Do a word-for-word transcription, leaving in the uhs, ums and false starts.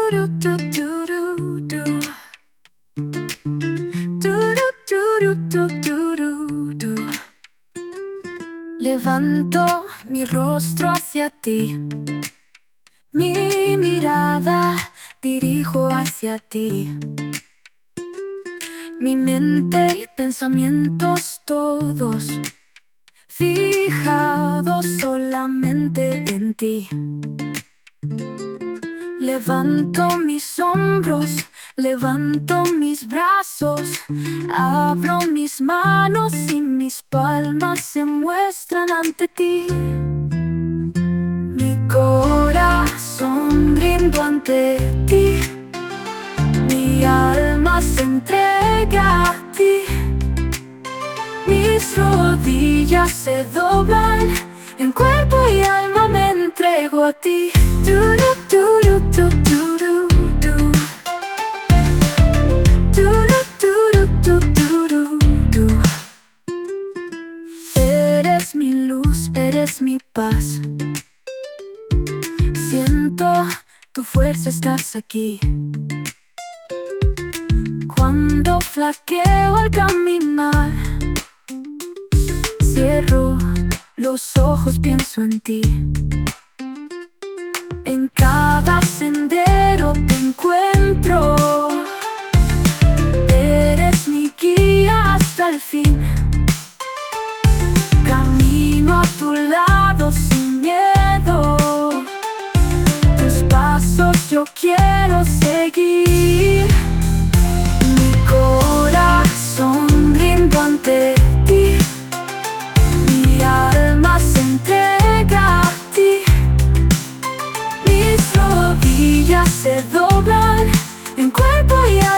Turu, tu, turu, tu. Turu, turu, tu, turu, tu. Levanto mi rostro hacia ti, mi mirada dirijo hacia ti. Mi mente y pensamientos todos fijados solamente en ti. Levanto mis hombros, levanto mis brazos, abro mis manos y mis palmas se muestran ante ti. Mi corazón brindo ante ti, mi alma se entrega a ti. Mis rodillas se doblan, en cuerpo y alma me entrego a ti. Turu, turu, tu, turu, tu. Turu, turu, tu, turu, tu. Eres mi luz, eres mi paz. Siento tu fuerza, estás aquí. Cuando flaqueo al caminar, cierro los ojos, pienso en ti. En cada sendero te encuentro. Eres mi guía hasta el fin. Camino a tu lado sin miedo. Tus pasos yo quiero seguir. Mi corazón brindo ante ti, mi alma se entrega a ti. Mis rodillas se doblan, en cuerpo y alma